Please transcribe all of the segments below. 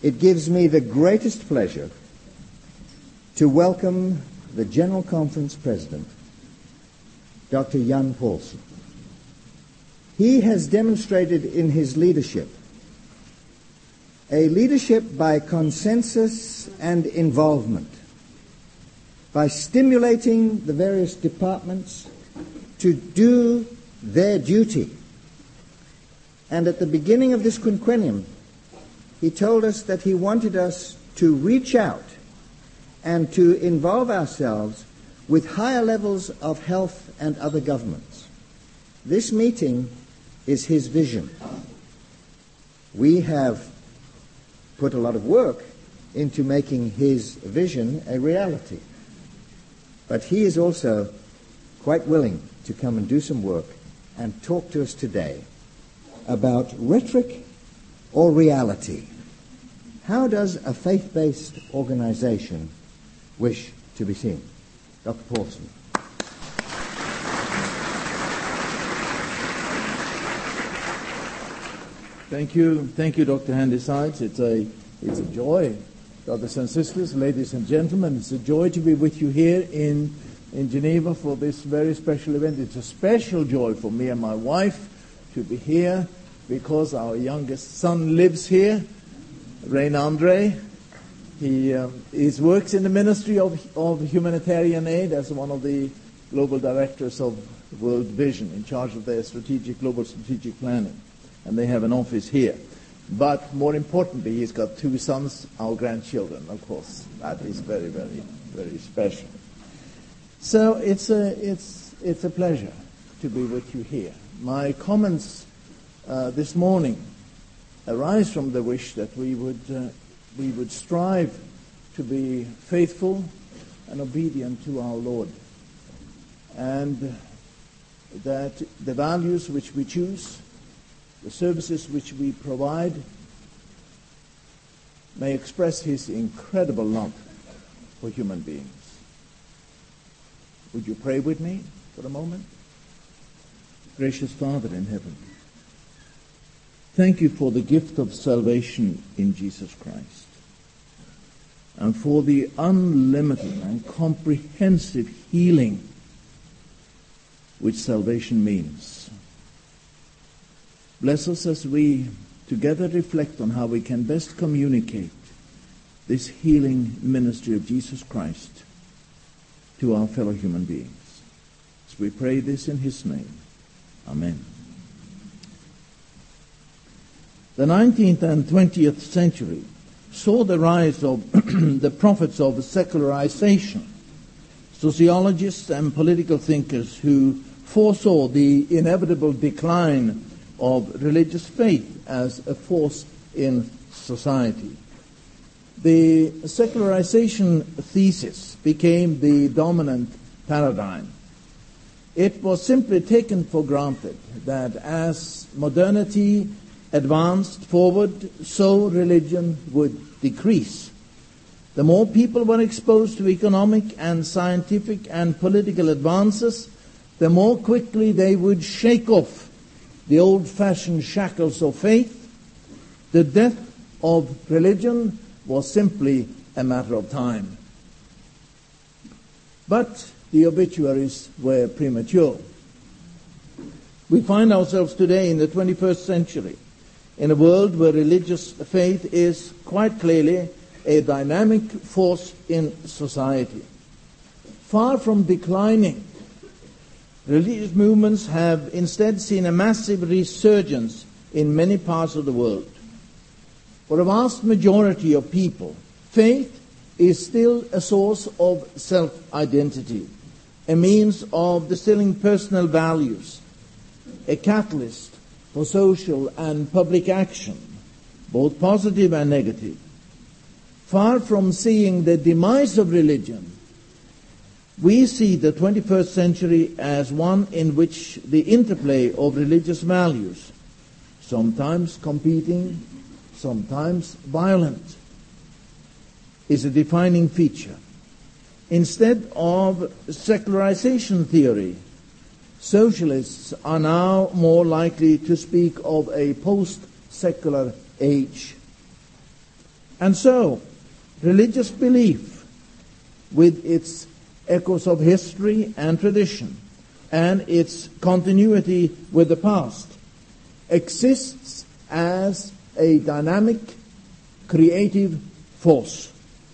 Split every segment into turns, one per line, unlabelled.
it gives me the greatest pleasure to welcome the General Conference President, Dr. Jan Paulsen. He has demonstrated in his leadership a leadership by consensus and involvement, by stimulating the various departments to do their duty. And at the beginning of this quinquennium, he told us that he wanted us to reach out and to involve ourselves with higher levels of health and other governments. This meeting is his vision. We have put a lot of work into making his vision a reality. But he is also quite willing to come and do some work and talk to us today about rhetoric or reality. How does a faith-based organization wish to be seen? Dr. Paulsen.
Thank you, Dr. Handysides. It's a joy, brothers and sisters, ladies and gentlemen. It's a joy to be with you here in Geneva for this very special event. It's a special joy for me and my wife to be here because our youngest son lives here, Rein Andre. He works in the Ministry of Humanitarian Aid as one of the global directors of World Vision, in charge of their global strategic planning. And they have an office here. But more importantly, he's got two sons, our grandchildren, of course. That is very, very, very special. So it's a pleasure to be with you here. My comments this morning arise from the wish that we would strive to be faithful and obedient to our Lord, and that the values which we choose, the services which we provide, may express his incredible love for human beings. Would you pray with me for a moment? Gracious Father in heaven, thank you for the gift of salvation in Jesus Christ, and for the unlimited and comprehensive healing which salvation means. Bless us as we together reflect on how we can best communicate this healing ministry of Jesus Christ to our fellow human beings. As we pray this in his name. Amen. The 19th and 20th century saw the rise of the prophets of secularization, sociologists and political thinkers who foresaw the inevitable decline of religious faith as a force in society. The secularization thesis became the dominant paradigm. It was simply taken for granted that as modernity advanced forward, so religion would decrease. The more people were exposed to economic and scientific and political advances, the more quickly they would shake off the old-fashioned shackles of faith. The death of religion was simply a matter of time. But the obituaries were premature. We find ourselves today in the 21st century in a world where religious faith is quite clearly a dynamic force in society. Far from declining, religious movements have instead seen a massive resurgence in many parts of the world. For a vast majority of people, faith is still a source of self-identity, a means of distilling personal values, a catalyst for social and public action, both positive and negative. Far from seeing the demise of religion, we see the 21st century as one in which the interplay of religious values, sometimes competing, sometimes violent, is a defining feature. Instead of secularization theory, socialists are now more likely to speak of a post-secular age. And so, religious belief, with its echoes of history and tradition, and its continuity with the past, exists as a dynamic, creative force.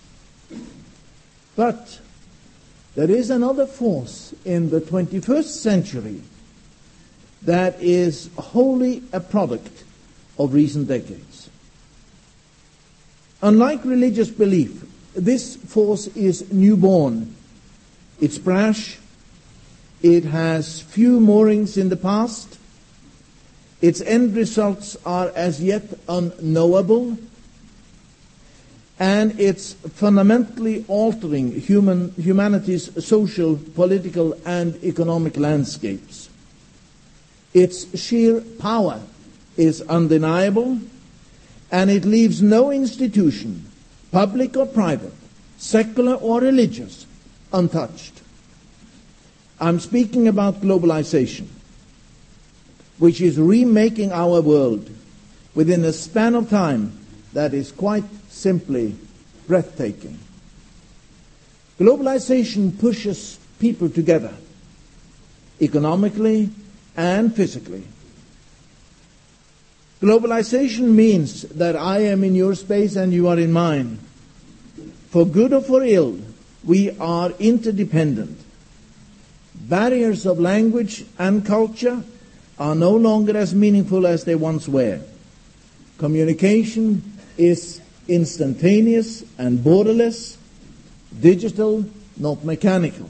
But there is another force in the 21st century that is wholly a product of recent decades. Unlike religious belief, this force is newborn. It's brash. It has few moorings in the past. Its end results are as yet unknowable. And it's fundamentally altering humanity's social, political, and economic landscapes. Its sheer power is undeniable, and it leaves no institution, public or private, secular or religious, untouched. I'm speaking about globalization, which is remaking our world within a span of time that is quite simply breathtaking. Globalization pushes people together, economically and physically. Globalization means that I am in your space and you are in mine. For good or for ill, we are interdependent. Barriers of language and culture are no longer as meaningful as they once were. Communication is instantaneous and borderless, digital, not mechanical.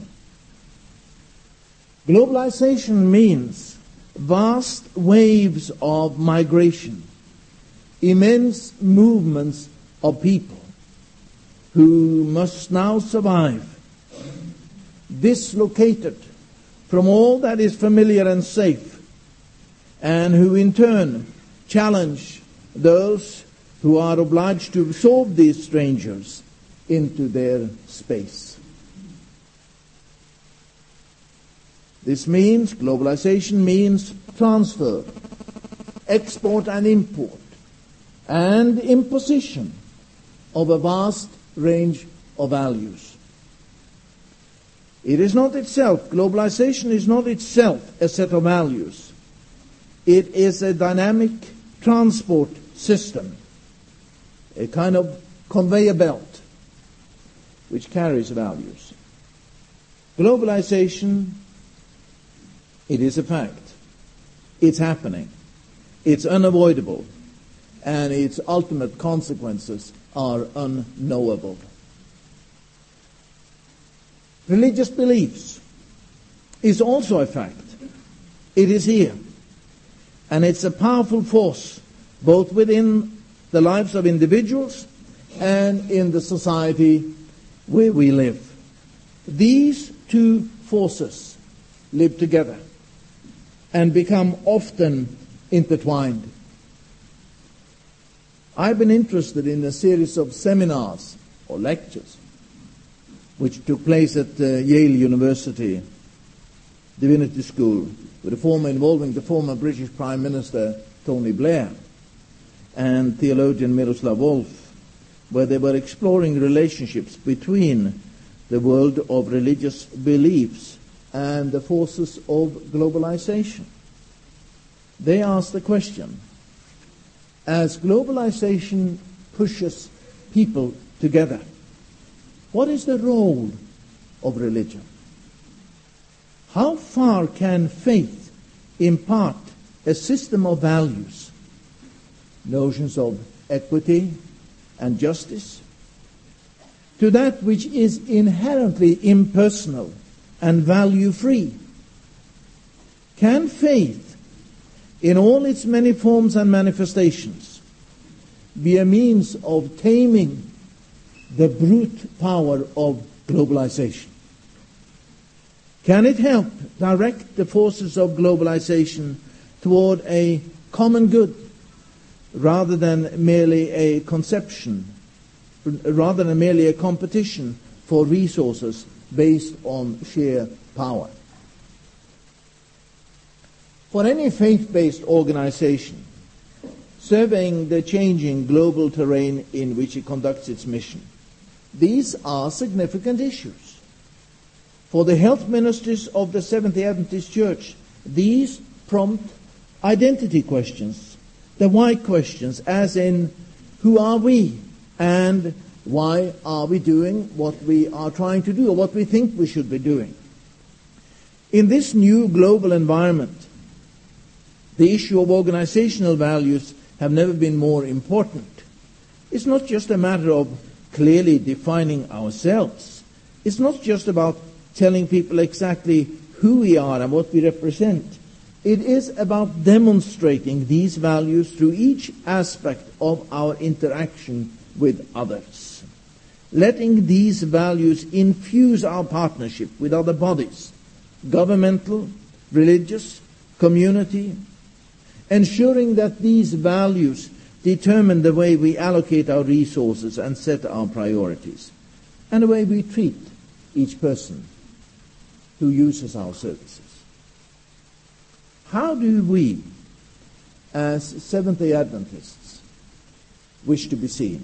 Globalization means vast waves of migration, immense movements of people who must now survive, dislocated from all that is familiar and safe, and who in turn challenge those who are obliged to absorb these strangers into their space. This means, globalization means transfer, export and import, and imposition of a vast range of values. It is not itself, globalization is not itself a set of values. It is a dynamic transport system, a kind of conveyor belt which carries values. Globalization, it is a fact. It's happening. It's unavoidable. And its ultimate consequences are unknowable. Religious beliefs is also a fact. It is here. And it's a powerful force both within the lives of individuals and in the society where we live. These two forces live together and become often intertwined. I've been interested in a series of seminars or lectures which took place at Yale University Divinity School involving the former British Prime Minister Tony Blair and theologian Miroslav Volf, where they were exploring relationships between the world of religious beliefs and the forces of globalization. They asked the question, as globalization pushes people together, what is the role of religion? How far can faith impart a system of values, notions of equity and justice, to that which is inherently impersonal and value-free? Can faith, in all its many forms and manifestations, be a means of taming the brute power of globalization? Can it help direct the forces of globalization toward a common good rather than merely a competition for resources based on sheer power? For any faith-based organization, surveying the changing global terrain in which it conducts its mission. These are significant issues. For the health ministries of the Seventh-day Adventist Church, these prompt identity questions, the why questions, as in, who are we and why are we doing what we are trying to do or what we think we should be doing? In this new global environment, the issue of organizational values have never been more important. It's not just a matter of clearly defining ourselves. It's not just about telling people exactly who we are and what we represent. It is about demonstrating these values through each aspect of our interaction with others. Letting these values infuse our partnership with other bodies, governmental, religious, community, ensuring that these values determine the way we allocate our resources and set our priorities, and the way we treat each person who uses our services. How do we, as Seventh-day Adventists, wish to be seen?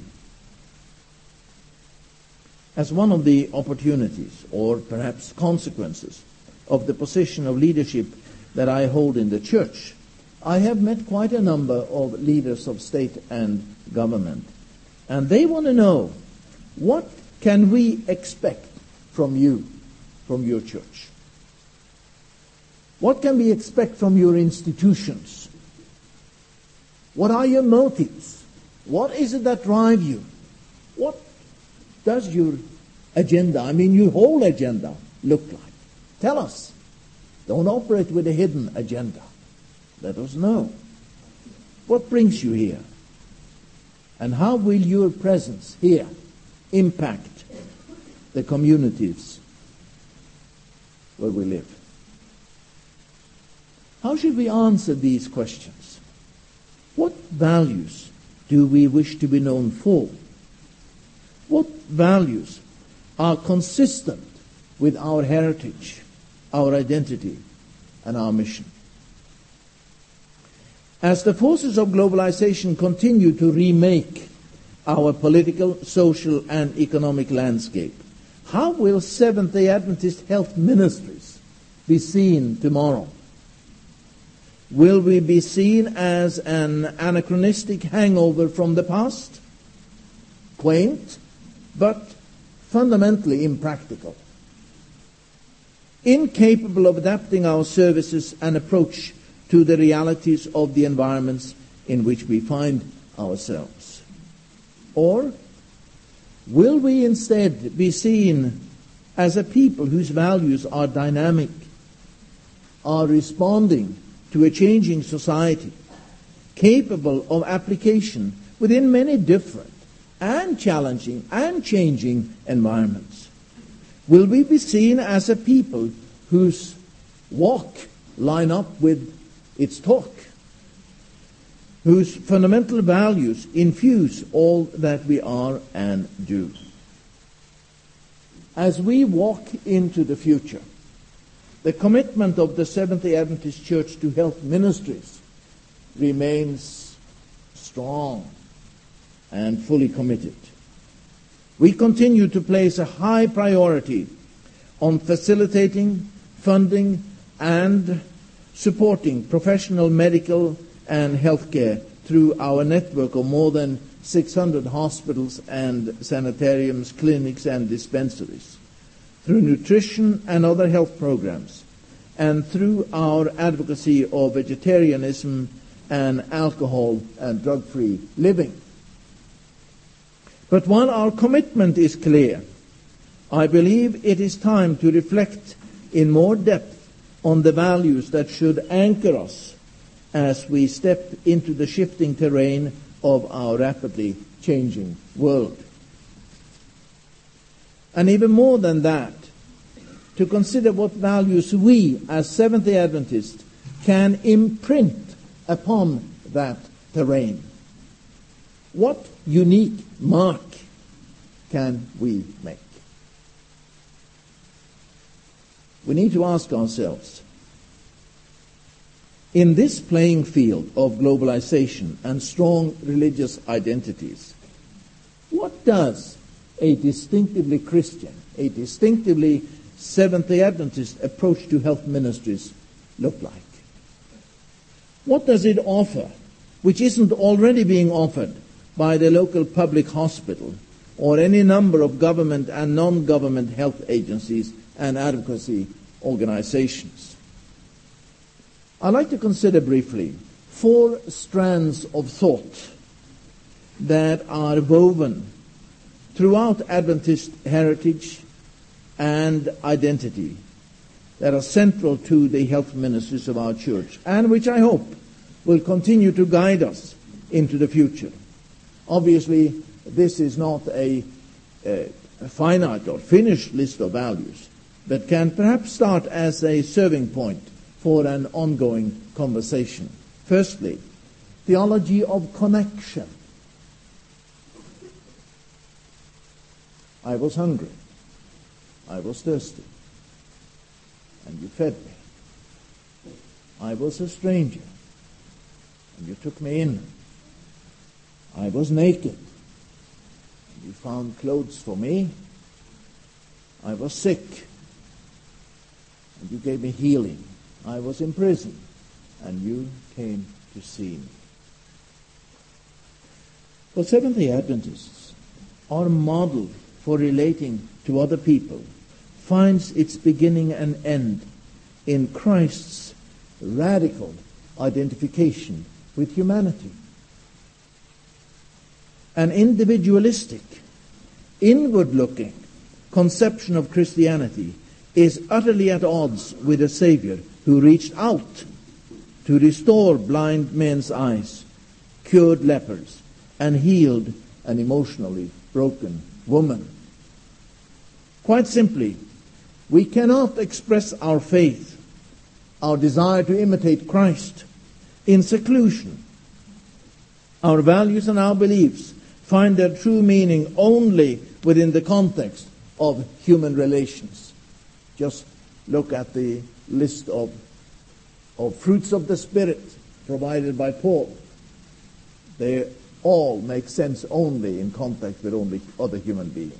As one of the opportunities, or perhaps consequences, of the position of leadership that I hold in the church, I have met quite a number of leaders of state and government, and they want to know, what can we expect from you, from your church? What can we expect from your institutions? What are your motives? What is it that drives you? What does your agenda, your whole agenda, look like? Tell us. Don't operate with a hidden agenda. Let us know. What brings you here? And how will your presence here impact the communities where we live? How should we answer these questions? What values do we wish to be known for? What values are consistent with our heritage, our identity, and our mission? As the forces of globalization continue to remake our political, social, and economic landscape, how will Seventh-day Adventist health ministries be seen tomorrow? Will we be seen as an anachronistic hangover from the past? Quaint, but fundamentally impractical. Incapable of adapting our services and approach to the realities of the environments in which we find ourselves? Or will we instead be seen as a people whose values are dynamic, are responding to a changing society, capable of application within many different and challenging and changing environments? Will we be seen as a people whose walk line up with its talk, whose fundamental values infuse all that we are and do? As we walk into the future, the commitment of the Seventh-day Adventist Church to health ministries remains strong and fully committed. We continue to place a high priority on facilitating, funding, and supporting professional medical and healthcare through our network of more than 600 hospitals and sanitariums, clinics, and dispensaries, through nutrition and other health programs, and through our advocacy of vegetarianism and alcohol and drug-free living. But while our commitment is clear, I believe it is time to reflect in more depth on the values that should anchor us as we step into the shifting terrain of our rapidly changing world. And even more than that, to consider what values we as Seventh-day Adventists can imprint upon that terrain. What unique mark can we make? We need to ask ourselves, In this playing field of globalization and strong religious identities, what does a distinctively Christian, a distinctively Seventh-day Adventist approach to health ministries look like? What does it offer which isn't already being offered by the local public hospital or any number of government and non-government health agencies and advocacy organizations? I'd like to consider briefly 4 strands of thought that are woven throughout Adventist heritage and identity that are central to the health ministries of our church, and which I hope will continue to guide us into the future. Obviously, this is not a finite or finished list of values, but can perhaps start as a serving point for an ongoing conversation. Firstly, theology of connection. I was hungry. I was thirsty. And you fed me. I was a stranger. And you took me in. I was naked. And you found clothes for me. I was sick. And you gave me healing. I was in prison. And you came to see me. For Seventh-day Adventists, our model for relating to other people finds its beginning and end in Christ's radical identification with humanity. An individualistic, inward-looking conception of Christianity is utterly at odds with a Savior who reached out to restore blind men's eyes, cured lepers, and healed an emotionally broken woman. Quite simply, we cannot express our faith, our desire to imitate Christ, in seclusion. Our values and our beliefs find their true meaning only within the context of human relations. Just look at the list of fruits of the Spirit provided by Paul. They all make sense only in contact with only other human beings.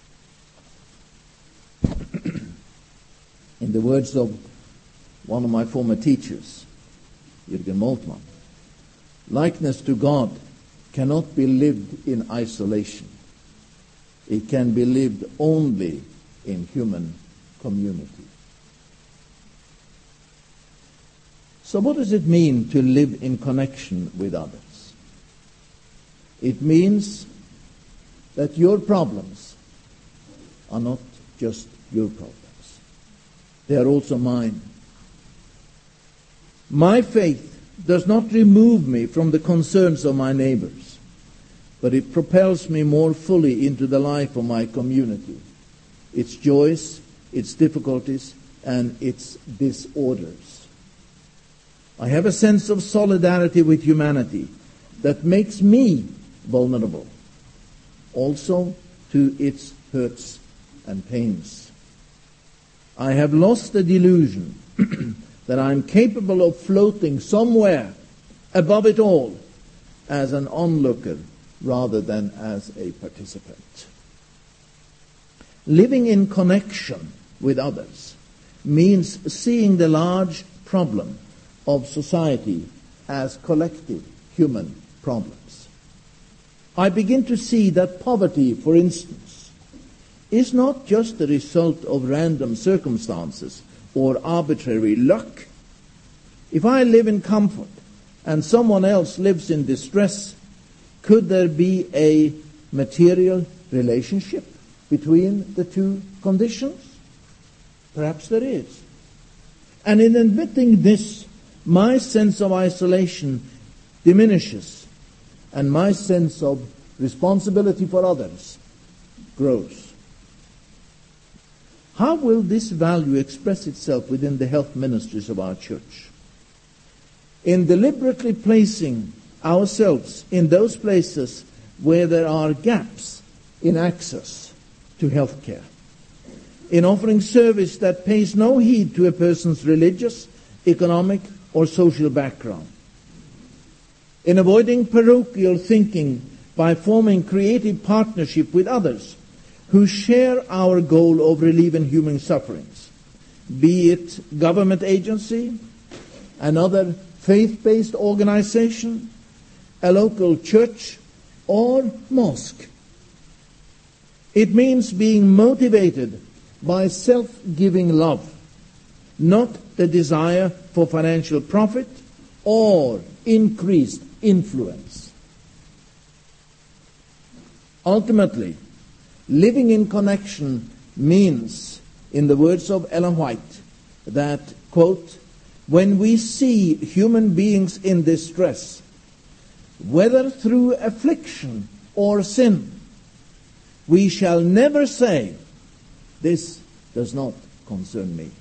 In the words of one of my former teachers, Jürgen Moltmann, likeness to God cannot be lived in isolation. It can be lived only in human community. So what does it mean to live in connection with others? It means that your problems are not just your problems. They are also mine. My faith does not remove me from the concerns of my neighbors, but it propels me more fully into the life of my community, its joys, its difficulties, and its disorders. I have a sense of solidarity with humanity that makes me vulnerable, also to its hurts and pains. I have lost the delusion that I am capable of floating somewhere above it all as an onlooker rather than as a participant. Living in connection with others means seeing the large problem of society as collective human problems. I begin to see that poverty, for instance, is not just the result of random circumstances or arbitrary luck. If I live in comfort and someone else lives in distress, could there be a material relationship between the two conditions? Perhaps there is. And in admitting this, my sense of isolation diminishes, and my sense of responsibility for others grows. How will this value express itself within the health ministries of our church? In deliberately placing ourselves in those places where there are gaps in access to health care, in offering service that pays no heed to a person's religious, economic, or social background. In avoiding parochial thinking by forming creative partnership with others who share our goal of relieving human sufferings, be it government agency, another faith-based organization, a local church, or mosque. It means being motivated by self-giving love, not the desire for financial profit or increased influence. Ultimately, living in connection means, in the words of Ellen White, that, quote, when we see human beings in distress, whether through affliction or sin, we shall never say, this does not concern me.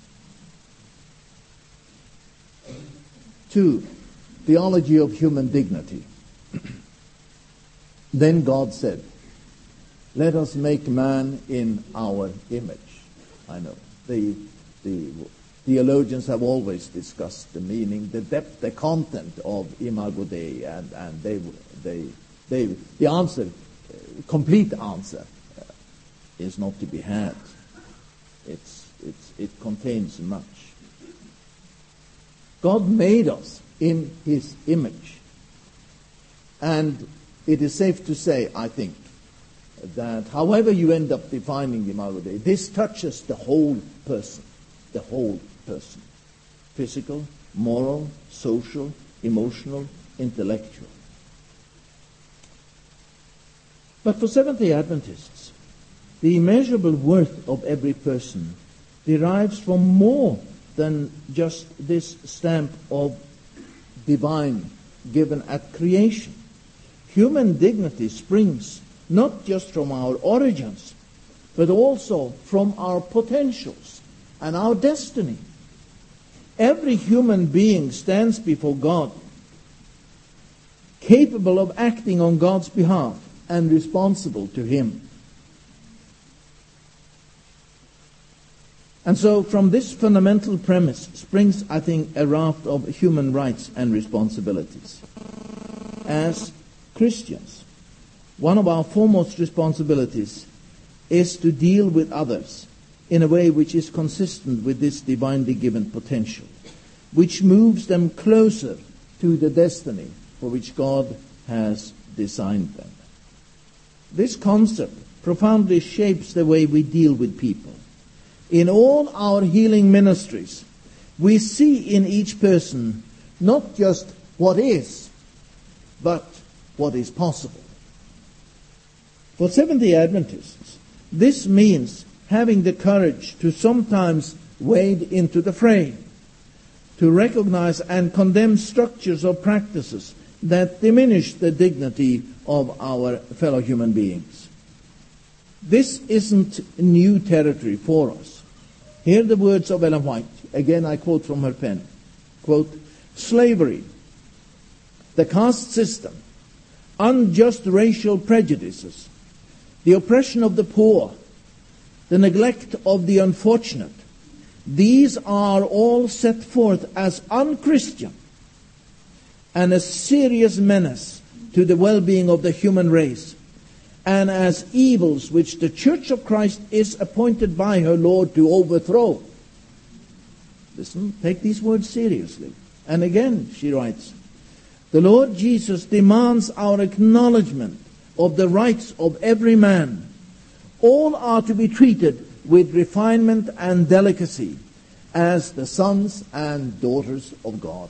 2. Theology of human dignity. Then God said, let us make man in our image. I know. The theologians have always discussed the meaning, the depth, the content of Imago Dei, and the answer, complete answer, is not to be had. It contains much. God made us in His image, and it is safe to say, I think, that however you end up defining Imago Dei, this touches the whole person. The whole person. Physical, moral, social, emotional, intellectual. But for Seventh-day Adventists, the immeasurable worth of every person derives from more than just this stamp of divine given at creation. Human dignity springs not just from our origins, but also from our potentials and our destiny. Every human being stands before God, capable of acting on God's behalf and responsible to Him. And so from this fundamental premise springs, I think, a raft of human rights and responsibilities. As Christians, one of our foremost responsibilities is to deal with others in a way which is consistent with this divinely given potential, which moves them closer to the destiny for which God has designed them. This concept profoundly shapes the way we deal with people. In all our healing ministries, we see in each person not just what is, but what is possible. For Seventh-day Adventists, this means having the courage to sometimes wade into the fray, to recognize and condemn structures or practices that diminish the dignity of our fellow human beings. This isn't new territory for us. Hear the words of Ellen White. Again, I quote from her pen. Quote, slavery, the caste system, unjust racial prejudices, the oppression of the poor, the neglect of the unfortunate, these are all set forth as unchristian and a serious menace to the well-being of the human race, and as evils which the Church of Christ is appointed by her Lord to overthrow. Listen, take these words seriously. And again, she writes, the Lord Jesus demands our acknowledgement of the rights of every man. All are to be treated with refinement and delicacy as the sons and daughters of God.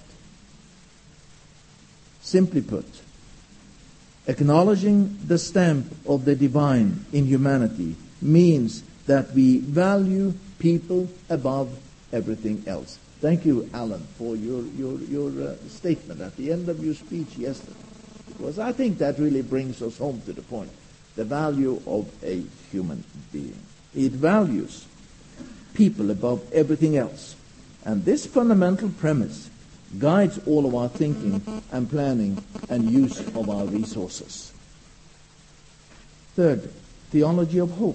Simply put, acknowledging the stamp of the divine in humanity means that we value people above everything else. Thank you, Alan, for your statement at the end of your speech yesterday, because I think that really brings us home to the point, the value of a human being. It values people above everything else. And this fundamental premise guides all of our thinking and planning and use of our resources. Third, theology of hope.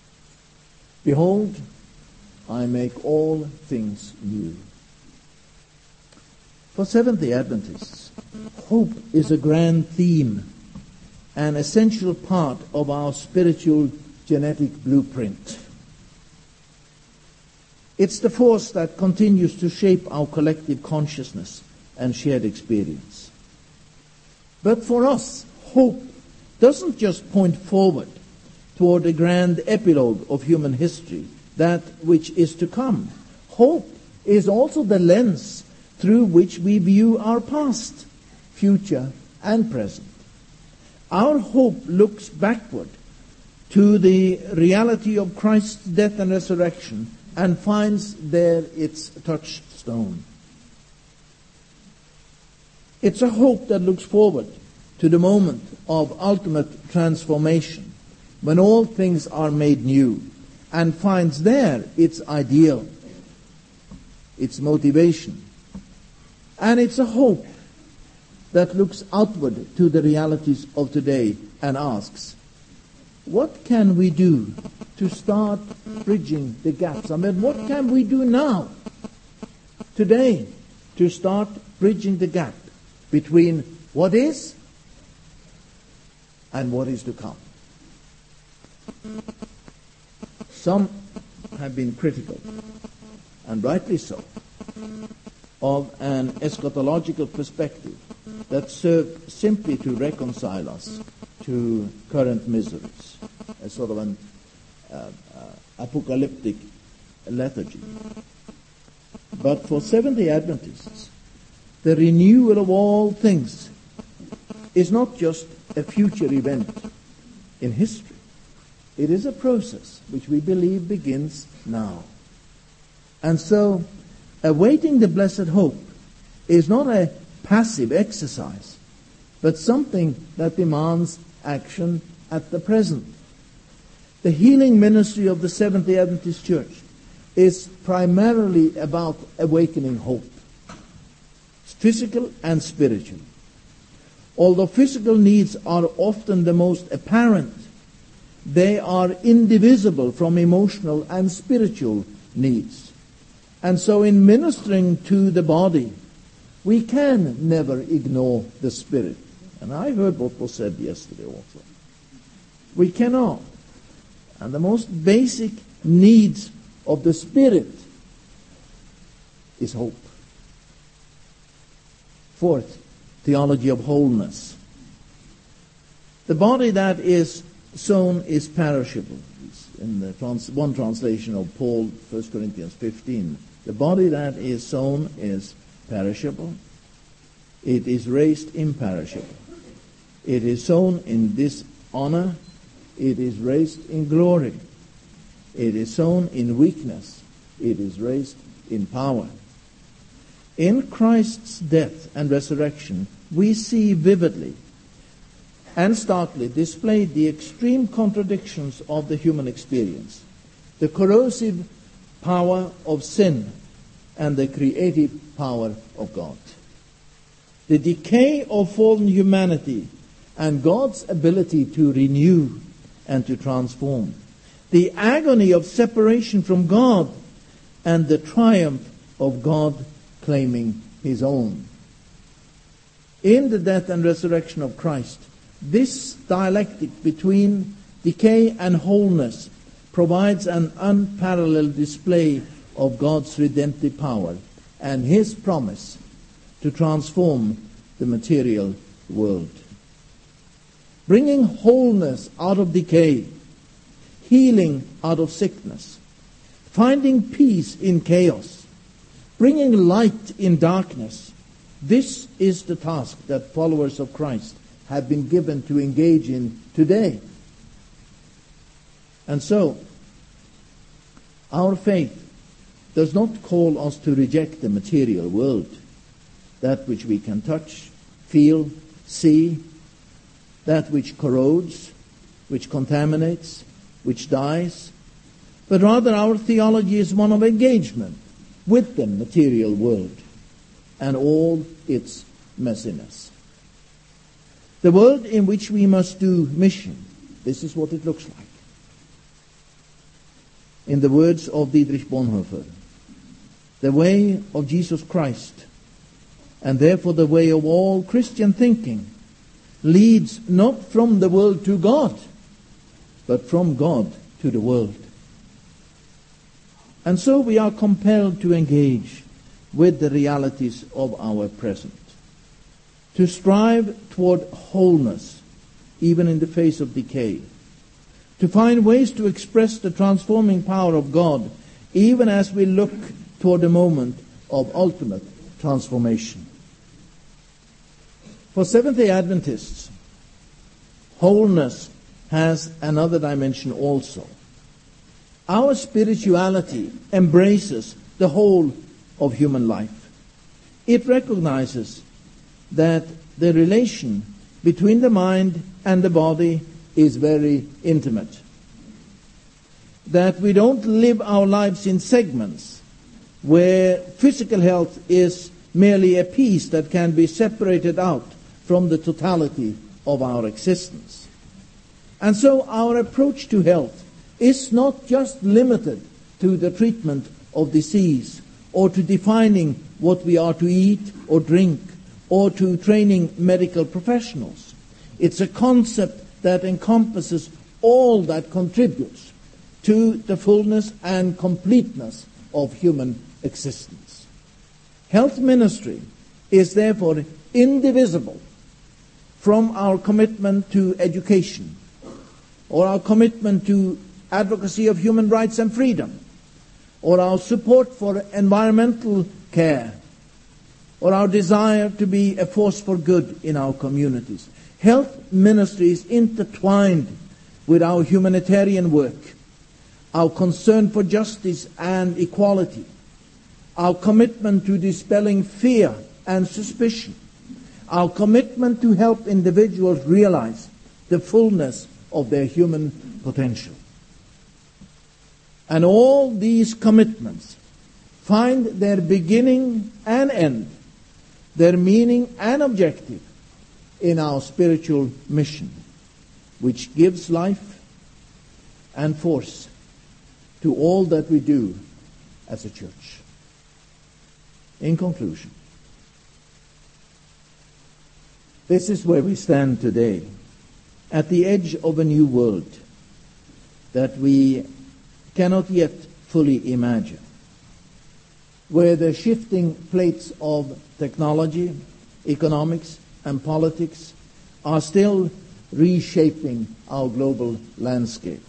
Behold, I make all things new. For Seventh-day Adventists, hope is a grand theme, an essential part of our spiritual genetic blueprint. It's the force that continues to shape our collective consciousness and shared experience. But for us, hope doesn't just point forward toward the grand epilogue of human history, that which is to come. Hope is also the lens through which we view our past, future, and present. Our hope looks backward to the reality of Christ's death and resurrection and finds there its touchstone. It's a hope that looks forward to the moment of ultimate transformation, when all things are made new, and finds there its ideal, its motivation. And it's a hope that looks outward to the realities of today and asks, what can we do to start bridging the gaps? I mean, what can we do now, today, to start bridging the gap between what is and what is to come? Some have been critical, and rightly so, of an eschatological perspective that served simply to reconcile us to current miseries, a sort of an apocalyptic lethargy. But for Seventh-day Adventists, the renewal of all things is not just a future event in history. It is a process which we believe begins now. And so, awaiting the blessed hope is not a passive exercise, but something that demands action at the present. The healing ministry of the Seventh-day Adventist Church is primarily about awakening hope, physical and spiritual. Although physical needs are often the most apparent, they are indivisible from emotional and spiritual needs. And so in ministering to the body, we can never ignore the spirit. And I heard what was said yesterday also. We cannot. And the most basic needs of the spirit is hope. Fourth, theology of wholeness. The body that is sown is perishable. In the one translation of Paul, 1 Corinthians 15, the body that is sown is perishable. It is raised imperishable. It is sown in dishonor. It is raised in glory. It is sown in weakness. It is raised in power. In Christ's death and resurrection, we see vividly and starkly displayed the extreme contradictions of the human experience, the corrosive power of sin and the creative power of God, the decay of fallen humanity and God's ability to renew and to transform, the agony of separation from God and the triumph of God claiming his own. In the death and resurrection of Christ, this dialectic between decay and wholeness provides an unparalleled display of God's redemptive power and his promise to transform the material world. Bringing wholeness out of decay, healing out of sickness, finding peace in chaos, bringing light in darkness. This is the task that followers of Christ have been given to engage in today. And so, our faith does not call us to reject the material world, that which we can touch, feel, see, that which corrodes, which contaminates, which dies, but rather our theology is one of engagement with the material world and all its messiness. The world in which we must do mission, this is what it looks like. In the words of Dietrich Bonhoeffer, the way of Jesus Christ And therefore the way of all Christian thinking leads not from the world to God, but from God to the world. And so we are compelled to engage with the realities of our present, to strive toward wholeness, even in the face of decay, to find ways to express the transforming power of God, even as we look toward the moment of ultimate transformation. For Seventh-day Adventists, wholeness has another dimension also. Our spirituality embraces the whole of human life. It recognizes that the relation between the mind and the body is very intimate. That we don't live our lives in segments where physical health is merely a piece that can be separated out from the totality of our existence. And so our approach to health is not just limited to the treatment of disease or to defining what we are to eat or drink or to training medical professionals. It's a concept that encompasses all that contributes to the fullness and completeness of human existence. Health ministry is therefore indivisible from our commitment to education or our commitment to advocacy of human rights and freedom, or our support for environmental care, or our desire to be a force for good in our communities. Health ministry is intertwined with our humanitarian work, our concern for justice and equality, our commitment to dispelling fear and suspicion, our commitment to help individuals realize the fullness of their human potential. And all these commitments find their beginning and end, their meaning and objective in our spiritual mission, which gives life and force to all that we do as a church. In conclusion, this is where we stand today, at the edge of a new world that we cannot yet fully imagine, where the shifting plates of technology, economics, and politics are still reshaping our global landscape.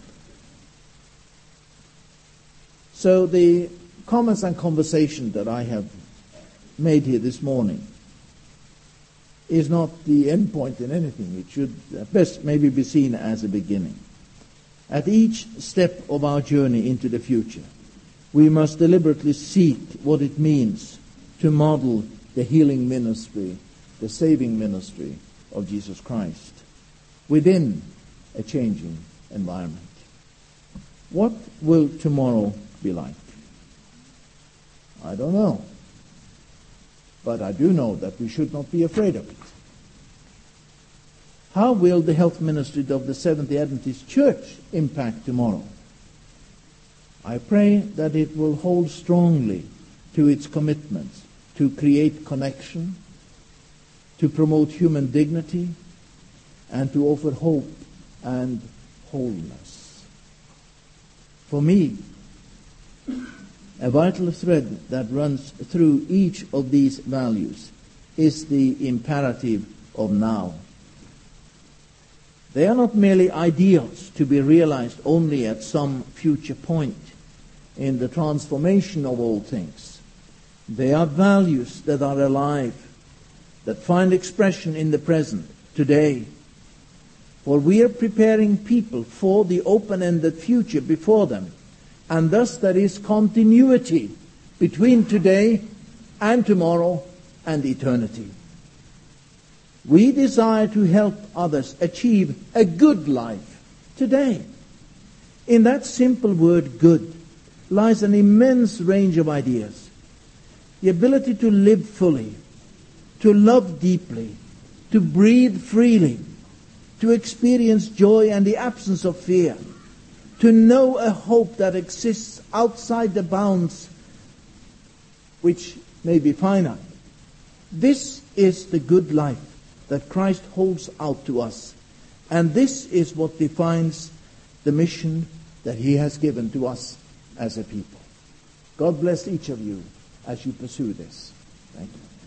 So the comments and conversation that I have made here this morning is not the end point in anything. It should at best maybe be seen as a beginning. At each step of our journey into the future, we must deliberately seek what it means to model the healing ministry, the saving ministry of Jesus Christ within a changing environment. What will tomorrow be like? I don't know. But I do know that we should not be afraid of it. How will the health ministry of the Seventh-day Adventist Church impact tomorrow? I pray that it will hold strongly to its commitments to create connection, to promote human dignity, and to offer hope and wholeness. For me, a vital thread that runs through each of these values is the imperative of now. They are not merely ideals to be realized only at some future point in the transformation of all things. They are values that are alive, that find expression in the present, today. For we are preparing people for the open-ended future before them, and thus there is continuity between today and tomorrow and eternity. We desire to help others achieve a good life today. In that simple word, good, lies an immense range of ideas. The ability to live fully, to love deeply, to breathe freely, to experience joy and the absence of fear, to know a hope that exists outside the bounds which may be finite, This is the good life that Christ holds out to us. And this is what defines the mission that he has given to us as a people. God bless each of you as you pursue this. Thank you.